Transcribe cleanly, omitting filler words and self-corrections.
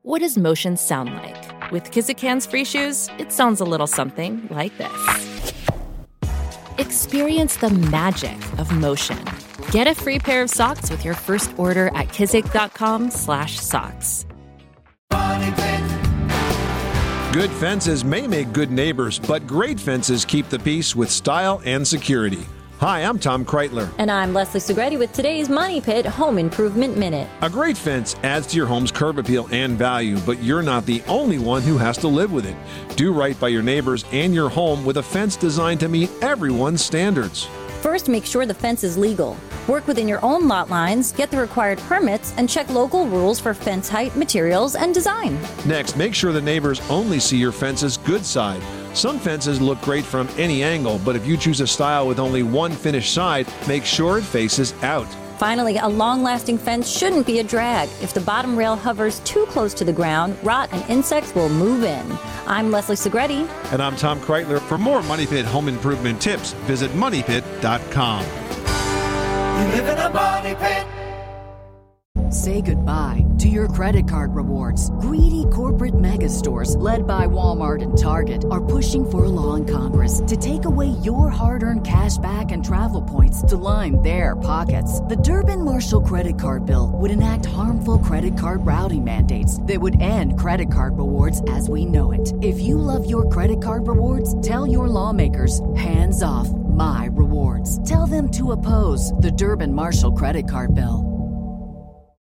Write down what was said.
What does motion sound like? With Kizikans free shoes, it sounds a little something like this. Experience the magic of motion. Get a free pair of socks with your first order at kizik.com/socks. Good fences may make good neighbors, but great fences keep the peace with style and security. Hi, I'm Tom Kreitler. And I'm Leslie Segretti with today's Money Pit Home Improvement Minute. A great fence adds to your home's curb appeal and value, but you're not the only one who has to live with it. Do right by your neighbors and your home with a fence designed to meet everyone's standards. First, make sure the fence is legal. Work within your own lot lines, get the required permits, and check local rules for fence height, materials, and design. Next, make sure the neighbors only see your fence's good side. Some fences look great from any angle, but if you choose a style with only one finished side, make sure it faces out. Finally, a long-lasting fence shouldn't be a drag. If the bottom rail hovers too close to the ground, rot and insects will move in. I'm Leslie Segretti. And I'm Tom Kreitler. For more Money Pit home improvement tips, visit moneypit.com. You live in a money pit. Say goodbye to your credit card rewards. Greedy corporate mega stores, led by Walmart and Target, are pushing for a law in Congress to take away your hard-earned cash back and travel points to line their pockets. The Durbin-Marshall credit card bill would enact harmful credit card routing mandates that would end credit card rewards as we know it. If you love your credit card rewards, tell your lawmakers, hands off my rewards. Tell them to oppose the Durbin-Marshall credit card bill.